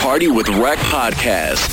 Party with Rec podcast.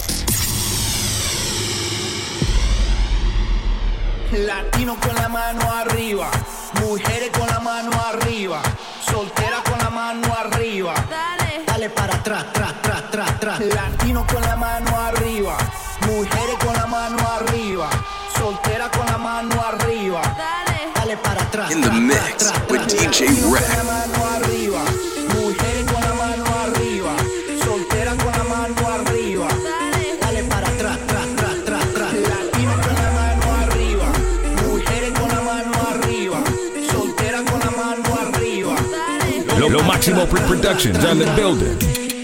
Latino con la mano arriba, mujeres con la mano arriba, soltera con la mano arriba. Dale para atrás, atrás. Latino con la mano arriba, mujeres con la mano arriba, soltera con la mano arriba. Dale para atrás. In the mix with DJ Rec. Mujeres con la mano arriba, soltera con la mano arriba. Dale para atrás, atrás. Latino con la mano arriba, mujeres con la mano arriba, soltera con la mano arriba. Lo Máximo Productions on the building.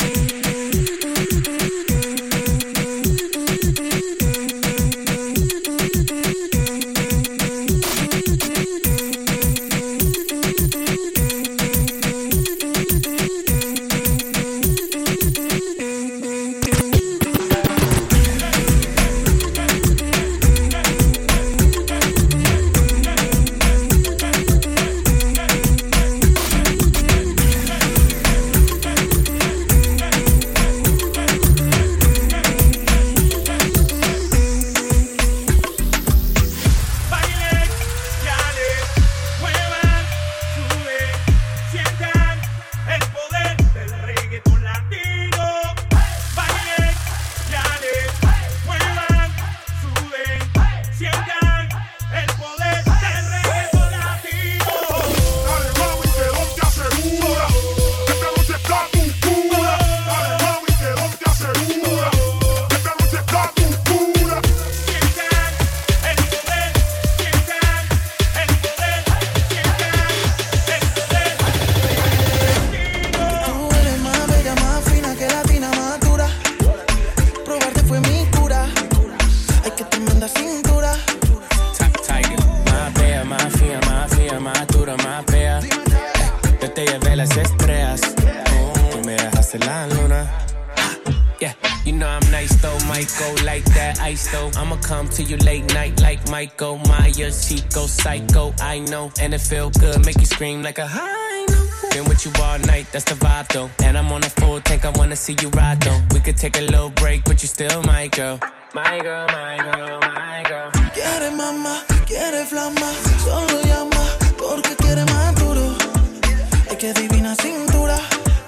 And it feel good, make you scream like a high note. Been with you all night, that's the vibe though. And I'm on a full tank, I wanna see you ride though. We could take a little break, but you still my girl. My girl, my girl, my girl. Quiere mamá, quiere flama, solo llama porque quiere más duro. Ay, qué divina cintura.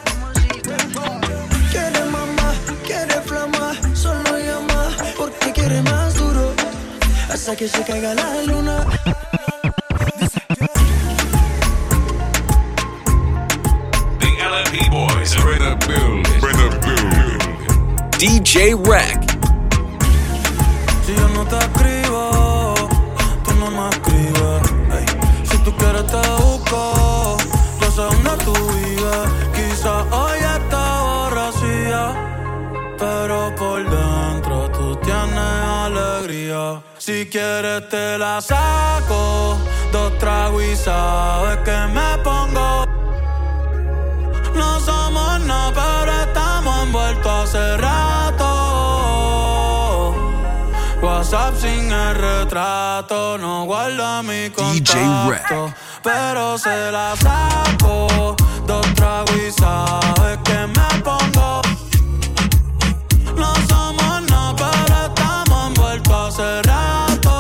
Quiere mamá, quiere flama, solo llama porque quiere más duro. Hasta que se caiga la luna. Boys are in the building. DJ Rec. Si yo no te escribo, tú no me escribes. Ey. Si tú quieres te busco, yo sé dónde tú vives. Quizás hoy está borracía, pero por dentro tú tienes alegría. Si quieres te la saco, 2 tragos y sabes que me pongo. No somos nada, pero estamos envueltos hace rato. WhatsApp sin el retrato, no guarda mi contacto, pero se la saco. 2 tragos y sabes que me pongo. No somos nada, pero estamos envueltos hace rato.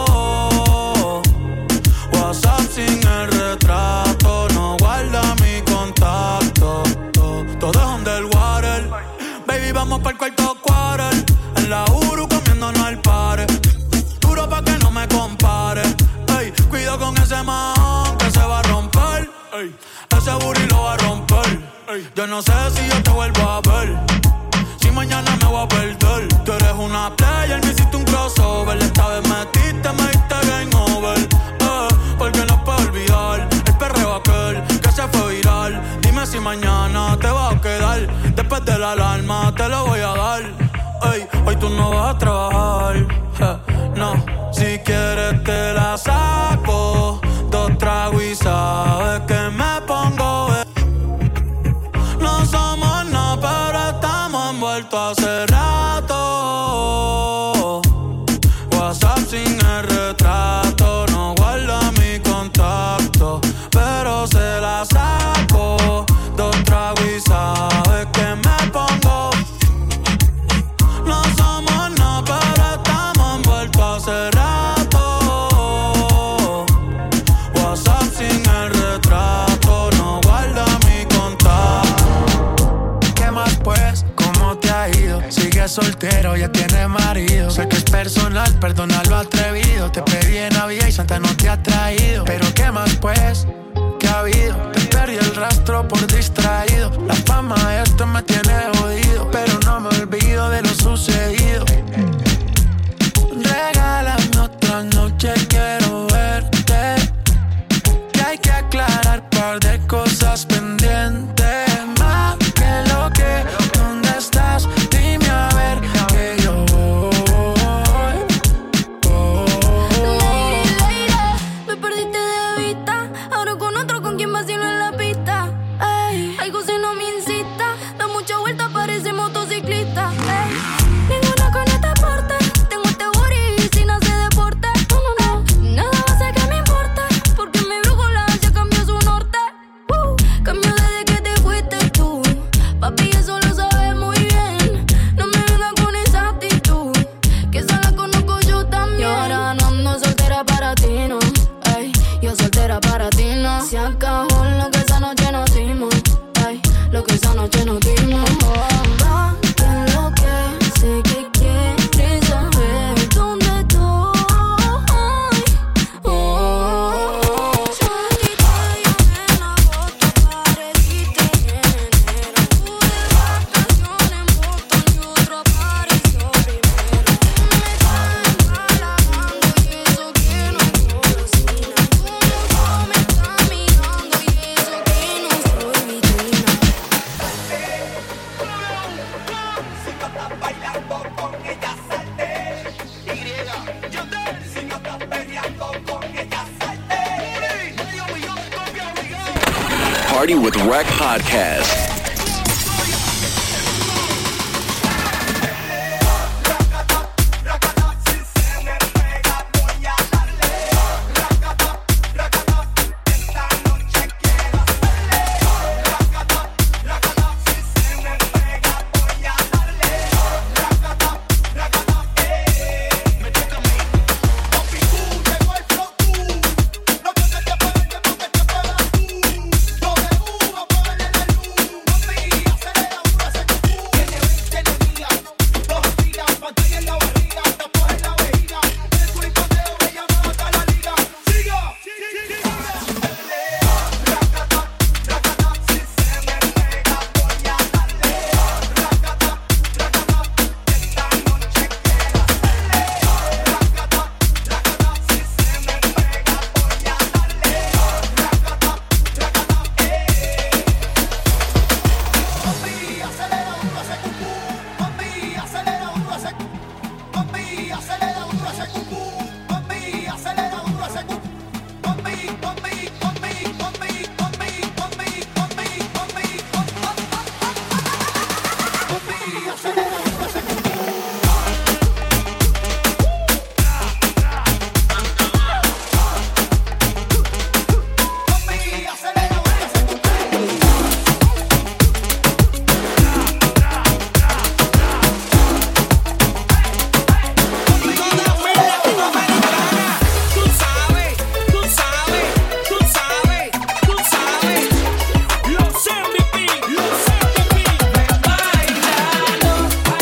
WhatsApp sin el retrato, no guarda mi contacto. Todo es underwater. Baby, vamos pa'l cuarto quarter. En la Uru comiéndonos al pare. Duro pa' que no me compare. Ey, cuido con ese man que se va a romper. Ey, ese booty lo va a romper. Ey, yo no sé si yo te vuelvo a ver. Si mañana me voy a perder. Tú eres una player, me hiciste un crossover. Esta vez metiste, me diste game over. Porque no puedo olvidar el perreo aquel que se fue viral. Dime si mañana te vas a quedar. Después de la alarma te lo voy a dar. Ey, hoy tú no vas a trabajar. No, si quieres te la saco. 2 tragos y sabes que me pongo. No somos nada, pero estamos envueltos hace rato. WhatsApp sin el retrato, no guarda mi contacto, pero se la saco. 2 tragos y sabes que me pongo. soltero, ya tiene marido. Sé que es personal, perdona lo atrevido. Te pedí en Navidad y Santa no te ha traído. Pero ¿qué más pues? ¿Qué ha habido? Te perdí el rastro por distraído. La fama de esto me tiene jodido, pero no me olvido de lo sucedido. Regálame otra noche, quiero verte. Que hay que aclarar par de cosas pendientes. Más que lo que, ¿dónde estás? Dime a ver que yo voy. Me perdiste de vista. Ahora con otro, con quien vacilo en la pista. Ey, algo si no me incita. Da mucha vuelta, parece motociclista. Ey, ninguna con este porte. Tengo este booty sin hacer deporte. No, no, no, nada va a hacer que me importe. Porque mi brújula ya cambió su norte. Cambió desde que te fuiste tú. Papi, eso lo sabes muy bien. No me vengas con esa actitud, que esa la conozco yo también. Y ahora no ando soltera para ti, no. Ey, yo soltera para ti, no. Se acabó lo que esa noche nos dimos. Ey, lo que esa noche nos dimos. Va, que lo que sé que quieres saber dónde estoy. Solita yo en agosto, pareciste en enero. Pude vacaciones en Boston y otro apareció primero. Me están empalagando y eso que no cocina. Como me está mirando y eso que no soy vitrina. Si no estás bailando con ella, salte. Si no estás peleando con ella, salte. Party with Rec Podcast. Los MVP,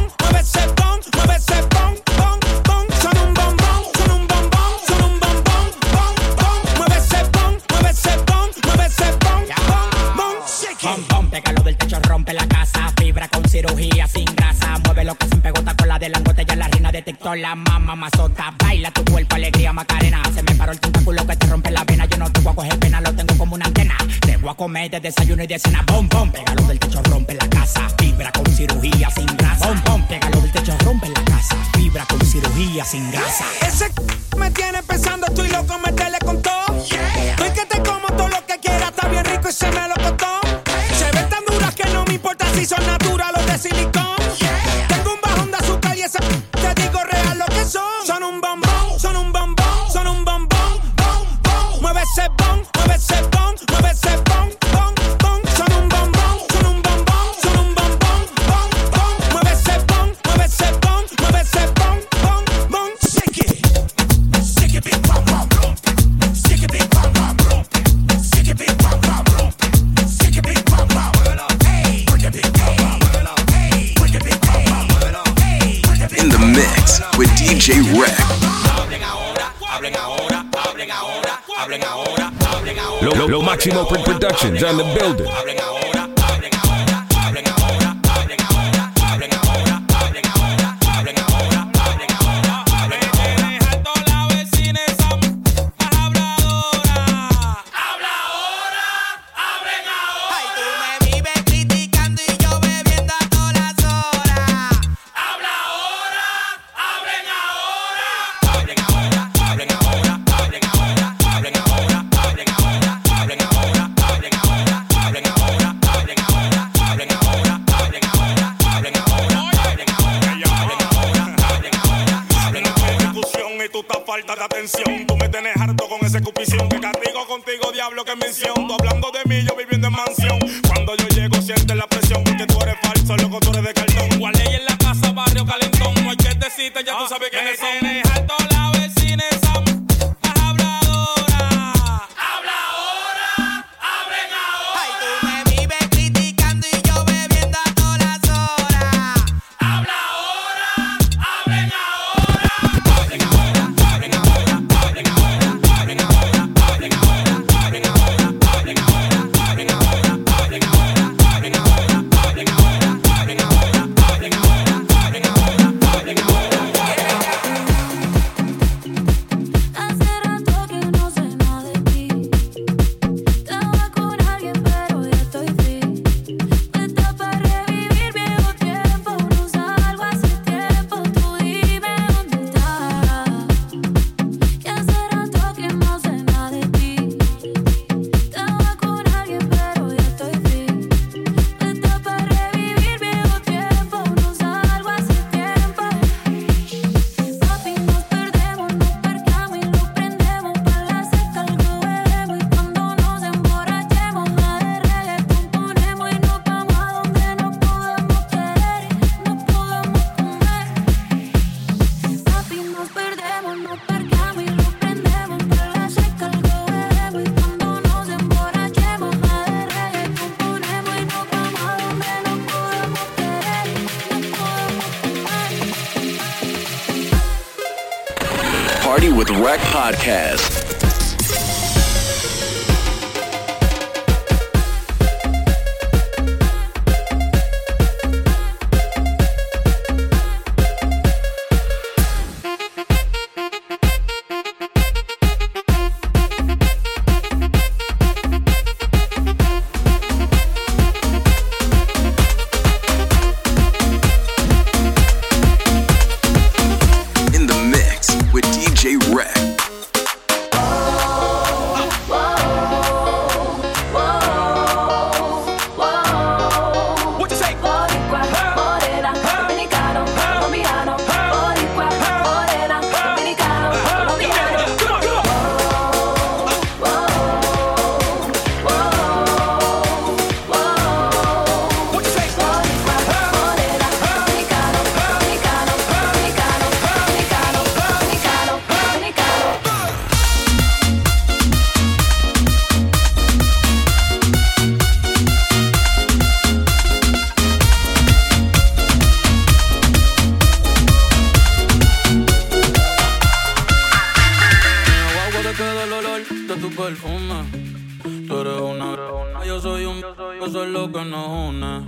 mueve ese bong, mueve ese bong, bong, bong. Son un bombón, son un bombón, son un bombón, bong, bong. Mueve ese bong, mueve ese bong, mueve ese bong, bong, bong. Bom, bom, pégalo del techo, rompe la casa. Fibra con cirugía sin grasa. Mueve lo que se empegota con la de Langote. Ya la reina de TikTok, la mamá mazota. Baila tu cuerpo, alegría, Macarena. Se me paró el tentáculo que te rompe la vena. Yo no te voy a coger pena, lo tengo como una antena. Te voy a comer de desayuno y de cena. Bom, bom, pégalo del techo, rompe la casa. Fibra con cirugía sin grasa. Bom, bom, pégalo del techo, rompe la casa. Fibra con cirugía sin grasa. Ese me tiene pensando, estoy loco, meterle con todo. Estoy que te como todo lo que quiera, está bien rico y se me lo costó. Se ven tan duras que no me importa si son naturales o de silicón. Tengo un bajón de azúcar y esa te digo real lo que son. Son un bombón, son un bombón, son un bombón, bom, bom. Mueve ese bong, mueve ese bong, mueve ese bong, bong, bong. Son un bombón, son un bombón, son un bombón, bom, bom. Mueve ese bong, mueve ese bong, mueve ese bong, bong, bong. Shake it, shake it, big bong, bong, bong. Shake it, big bong, bong, bong. Shake it, big bong, bong, bong. Shake it, big bong, bong, bong. Hey, break it, big bong, bong, bong. Hey, break it, big bong, bong, bong. Hey, break it, big In the mix with DJ Rec. Hablen ahora, hablen ahora, hablen ahora, hablen ahora, hablen ahora. Lo Máximo Productions on the building. Hablen ahora, hablen ahora, hablen ahora, hablen ahora, hablen ahora, hablen ahora, hablen ahora, hablen ahora, hablen ahora. Alto la vecina esa más habladora. Habla ahora, hablen ahora. Ay, tú me vives criticando y yo bebiendo a todas las horas. Habla ahora, hablen ahora. Hablen ahora, hablen ahora, hablen ahora, hablen ahora, hablen ahora, hablen ahora, hablen ahora, hablen ahora, hablen ahora, hablen ahora, hablen ahora, hablen ahora, hablen ahora, hablen ahora. Discusión y tú estás falta de atención. Tú me tienes harto con esa escupición. Que castigo contigo, diablo, que mención. Tú hablando de mí, yo viviendo en mansión. Cuando yo llego, sientes la presión. Porque tú eres falso, loco, tú eres de cartón. Igual ley en la casa, barrio calentón. No hay que decirte, ya tú sabes quiénes son. Tienes alto la vecina esa más habladora. Habla ahora, hablen ahora. Ay, tú me vives criticando y yo bebiendo a todas las horas. Habla ahora, hablen ahora. Hablen ahora, hablen ahora, hablen ahora, hablen ahora, hablen ahora, hablen ahora, hablen ahora, hablen ahora, hablen ahora, hablen ahora, hablen ahora, hablen ahora, hablen ahora, hablen ahora, hablen ahora. Hace rato que no sé nada de ti. Estaba con alguien pero ya estoy free. Está para revivir viejo tiempo. No salgo hace tiempo. Tú dime dónde estás. Que hace rato que no sé nada de ti. Estaba con alguien pero ya estoy free. Está para revivir viejo tiempo. No salgo hace tiempo. Papi, nos perdemos, nos percamos y nos prendemos. Pa' la seca algo bebemos y cuando nos emborrachemos la de reggaetón ponemos y nos vamos a donde nos podamos querer y nos podamos comer. Papi, nos perdemos, nos percamos y nos prendemos. Pa' la seca algo bebemos y cuando nos emborrachemos la de reggaetón ponemos y nos vamos a donde nos podamos querer y nos podamos comer. Party with Rec Podcast. In the mix with DJ Rec. lo que nos une.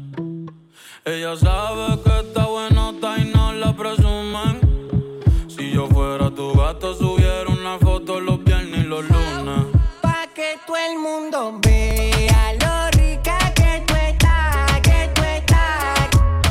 Ella sabe que está buenota y no la presumen. Si yo fuera tu gato, subiera una foto los viernes y los lunes. Pa' que todo el mundo vea lo rica que tú estás, que tú estás.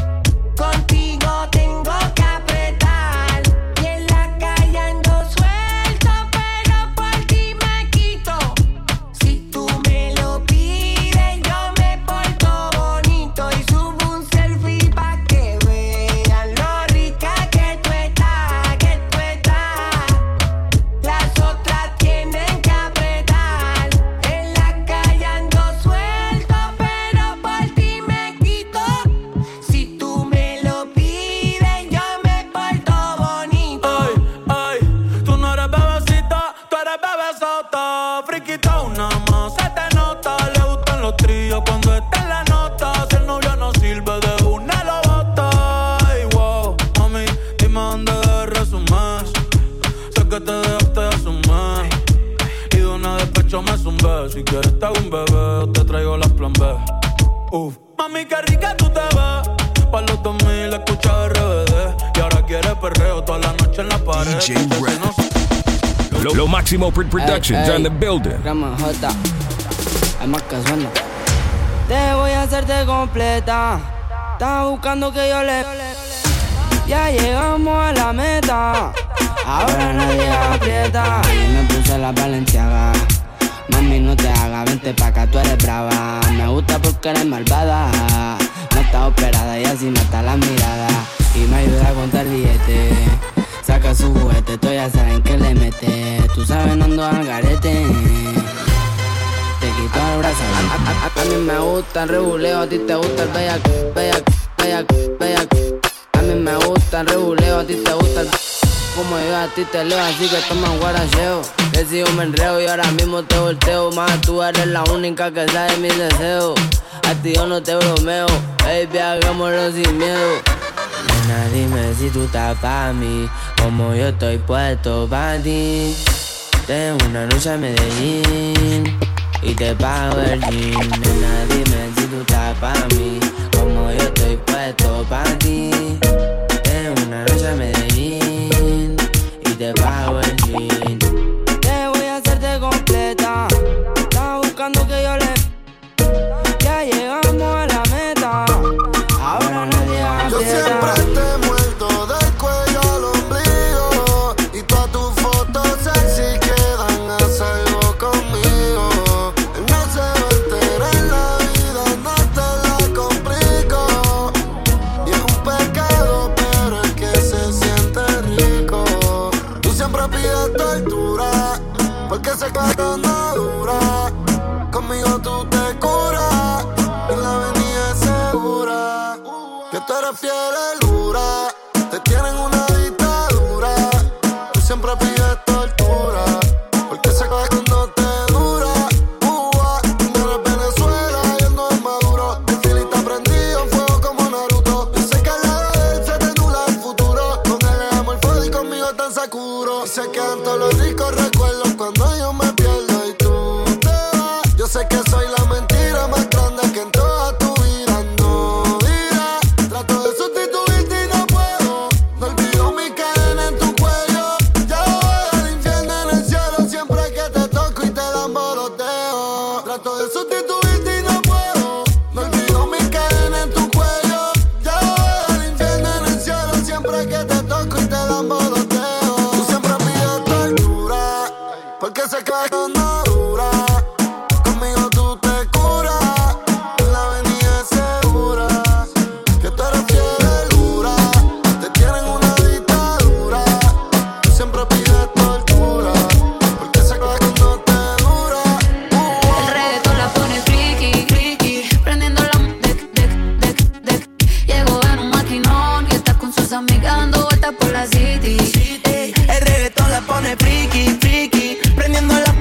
Contigo tengo que apretar. Y en la calle ando suelto, pero por ti me quito. Si tú me lo pides, yo me porto bonito. Y subo un selfie pa' que vean lo rica que tú estás, que tú estás. Las otras tienen que apretar. En la calle ando suelto, pero por ti me quito. Si tú me lo pides, yo me porto bonito. Ay, ay, tú no eres bebecita, tú eres bebesota. Friquita una más, se te nota. Le gustan los tríos cuando está en la nota. Si el novio no sirve, de una lo bota. Ay, wow, mami, dime dónde debes resumir. Sé que te dejaste de asumir. Y de una despecho me zumbé. Si quieres te hago un bebé, o te traigo las plan B. Uf, mami, qué rica tú te ves. Pa' los 2000 escucha RBD. Y ahora quieres perreo toda la noche en la pared. DJ Que Red. no sé. Lo Máximo Productions on the building. Grama J, hay más que suena. Te voy a hacerte completa. Estaba buscando que yo le. Ya llegamos a la meta. Ahora nadie aprieta. Y me puse la Balenciaga. Mami, no te hagas, vente pa' acá, tú eres brava. Me gusta porque eres malvada. No está operada y así mata la mirada. Y me ayuda a contar billetes. Saca su juguete, tú ya saben que le mete. Tú sabes, no ando al garete. Te quito el brazo. A mí me gusta el rebuleo, a ti te gusta el bellac, bellac, bellac, bellac. A mí me gusta el rebuleo, a ti te gusta el... Como yo a ti te leo, así que toma un guaracheo. Le sigo me enreo y ahora mismo te volteo. Más tú eres la única que sabe mis deseos. A ti yo no te bromeo, baby, hagámoslo sin miedo. Nena, dime si tú estás pa' mí, como yo estoy puesto pa' ti. Tengo una noche en Medellín y te pago el jean. Nena, dime si tú estás pa' mí, como yo estoy puesto pa' ti. Tengo una noche en Medellín y te pago el jean. Te voy a hacerte completa. Estaba buscando que yo le... Ya llegamos a la meta. Ahora nadie aprieta. Yo siempre te he muerto del cuello al ombligo. Y todas tus fotos sexy quedan a salvo conmigo. Él no se va a enterar en la vida, no te la complico. Y es un pecado, pero es que se siente rico. Tú siempre pides tortura, porque ese carro no dura. Conmigo tú te curas, y la avenida es segura. Que tú eres fiel y dura, te tienen una dictadura. Tú siempre pides tortura, porque ese carro no te dura. Cuba, no eres Venezuela, y él no es Maduro. El fili está prendido, fuego como Naruto. Yo sé que al lado de él se te nubla el futuro. Con él es amor fuego y conmigo tan seguro. Y se quedan todos los ricos recuerdos cuando yo me pierdo y tú te vas. Yo sé que soy la mentira más grande que en toda tu vida no dirás. Trato de sustituirte y no puedo. No olvido mi cadena en tu cuello. Ya voy al infierno en el cielo siempre que te toco y te lamboroteo. Trato de sustituirte y no puedo. No olvido mi cadena en tu cuello. Ya voy al infierno en el cielo siempre que te toco y te lamboroteo. Tú siempre pides tortura, porque ese carro no dura. Conmigo tú te curas, en la avenida es segura. Que tú eres fiel y dura, te tienen una dictadura. Tú siempre pides tortura, porque ese carro no te dura. El reggaetón la pone friki, friki, prendiendo la Llegó en un maquinón y está con sus amigas dando vueltas por la city. El reggaetón la pone friki, friki, prendiendo la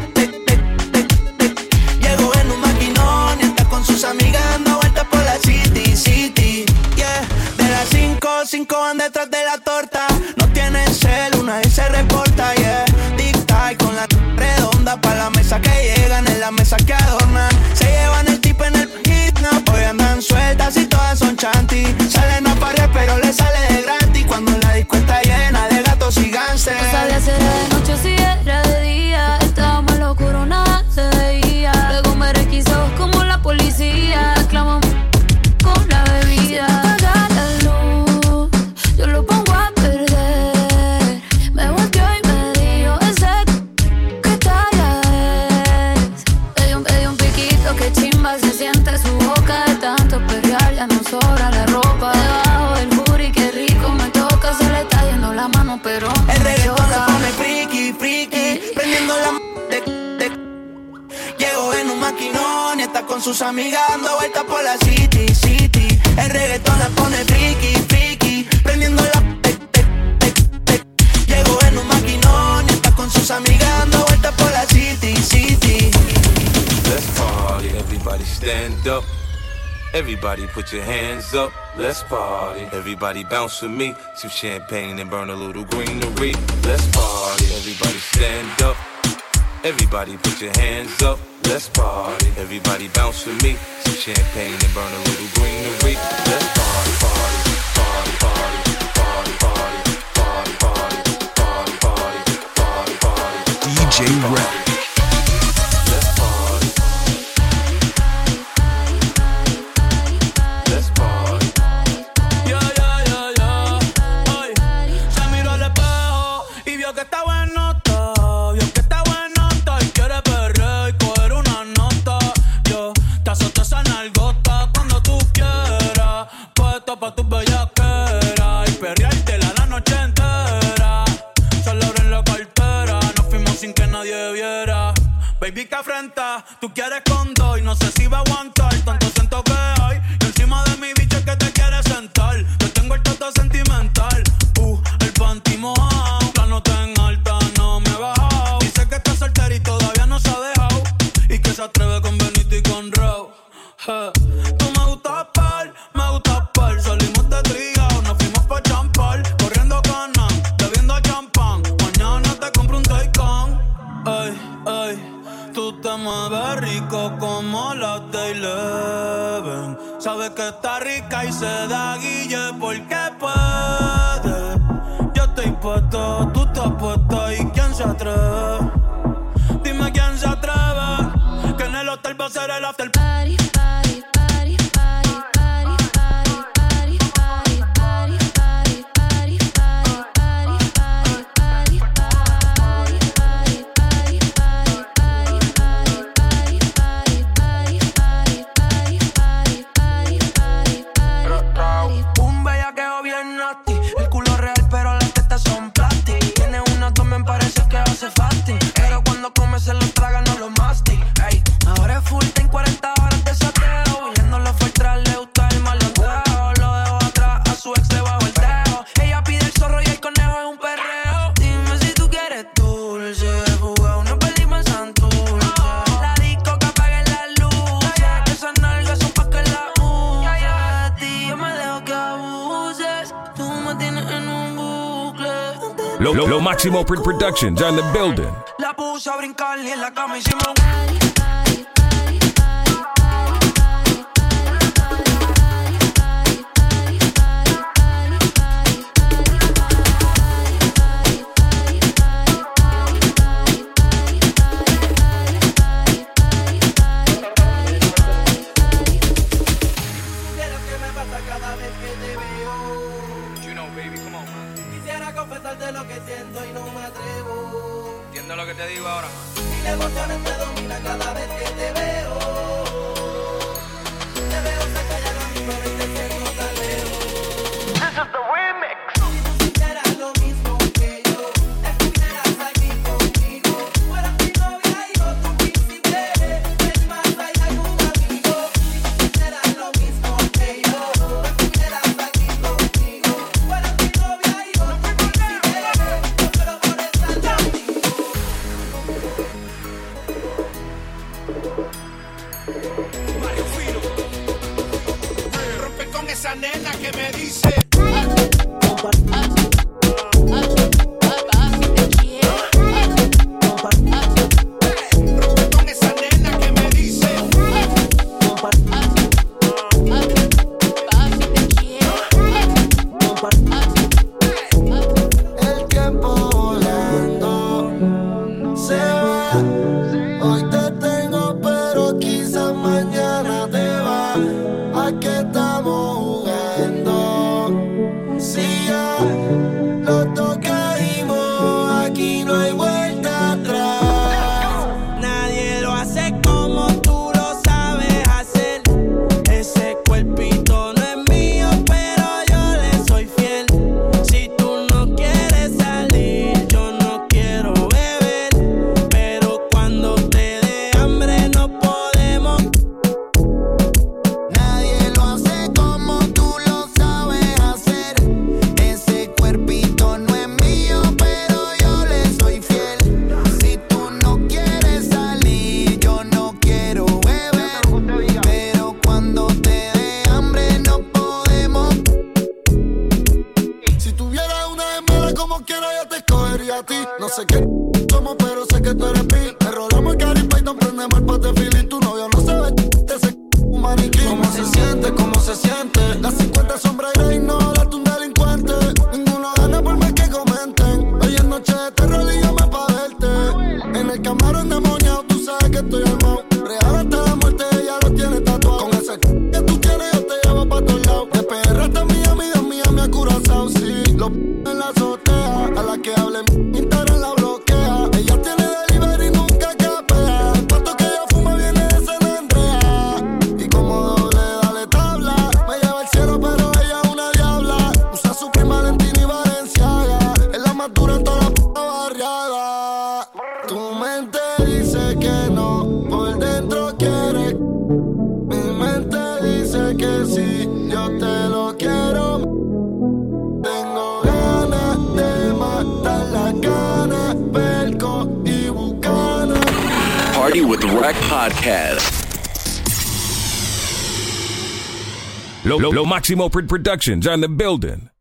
Llegó en un maquinón y está con sus amigas dando vueltas por la city, city. Yeah, de las 5 van detrás de la torta. No tienen cel, una y se reporta, yeah. Tic-tac con la redonda pa' la mesa que llegan, en la mesa que adornan. Se llevan el tipo en el kidnap. sus amigas dando vueltas por la city, city. El reggaetón la pone friki, friki. Prendiendo la llegó en un maquinón y está con sus amigas dando vueltas por la city, city. Let's party, everybody stand up. Everybody put your hands up, let's party. Everybody bounce with me, some champagne and burn a little greenery. Let's party, everybody stand up. Everybody put your hands up, let's party. Everybody bounce with me, some champagne and burn a little greenery. Let's party, party, party, party, party, party, party, party, party, party, party, party. DJ Rap. Pa' tus bellaqueras y perreártela la noche entera. Solo abren la cartera, nos fuimos sin que nadie viera. Baby, que afrenta, tú quieres con dos y no sé si va a aguantar tanto siento que hay. Y encima de mi bicho es que te quieres sentar. Yo tengo el toto sentimental, el panty mojado. La nota en alta no me he bajado. Dice que está soltera y todavía no se ha dejado. Y que se atreve con Benito y con Raw. Tú me gustas par, me gustas par. Salimos de Trigao, nos fuimos pa' champar. Corriendo canan, bebiendo champán. Mañana te compro un Taycan. Ey, ey, tú te mueves rico como las de Eleven. Sabes que está rica y se da guille porque puede. Yo estoy puesto, tú estás puesta. ¿Y quién se atreve? Dime quién se atreve. Que en el hotel va a ser el after party. Pero cuando come se lo traga, no lo mastic. Ey, ahora es full, ten 40 horas de sateo. Viéndolo filtrar, le gusta el maloteo. Lo dejo atrás, a su ex le bajo el dedo. Ella pide el zorro y el conejo es un perreo. Dime si tú quieres dulce, jugar una película en Santurce. La disco que apague la luz. Que esas nalgas son pa' que la uses. De ti yo me dejo que abuses. Tú me tienes en un bucle. Lo Máximo Productions on the building. La puse a brincar y en la cama hicimos confesarte lo que siento y no me atrevo. ¿Entiendes lo que te digo ahora? Y la emoción me domina cada vez que te veo. Te veo cerca ya no mismo y te siento tan lejos. This is the remix. Si tú sintieras lo mismo que yo, estuvieras aquí conmigo. Fueras mi novia y yo tu príncipe. Es más, hay un amigo. Si tú sintieras lo mismo que yo, estuvieras aquí conmigo. Fueras mi novia y yo tu príncipe. Yo quiero por estar contigo. Mario Fino rompe con esa nena que me dice como quiera yo te escogería a ti. No sé qué somos, pero sé que tú eres mí. Te rolamos el Cari Python, prendemos el pote Philly. Tu novio no se ve, te sé un maniquí. ¿Cómo se siente? ¿Cómo se siente? Las 50 sombras y no darte un delincuente. Ninguno gana por más que comenten. Hoy es noche de terror y llama pa' verte. En el camarón demoniado, tú sabes que estoy armado. Real hasta la muerte, ella lo tiene tatuado. Con ese que tú tienes, yo te llevo pa' todos lados. De PR hasta Miami a Curazao. Sí, lo en la azotea. A la que hable Instagram la bloquea. Ella tiene delivery y nunca capea. El pato que ella fuma viene de San Andrea. Y como doble dale tabla. Me lleva al cielo pero ella es una diabla. Usa su prima Valentina y Valenciaga. Es la más dura en toda la puta barriada. Tu mente dice que no, por dentro quiere. Mi mente dice que sí, yo te lo quiero. Tengo ganas de matar la gana, Belco y Bucana. Party with Rack Podcast. Lo Máximo Productions on the building.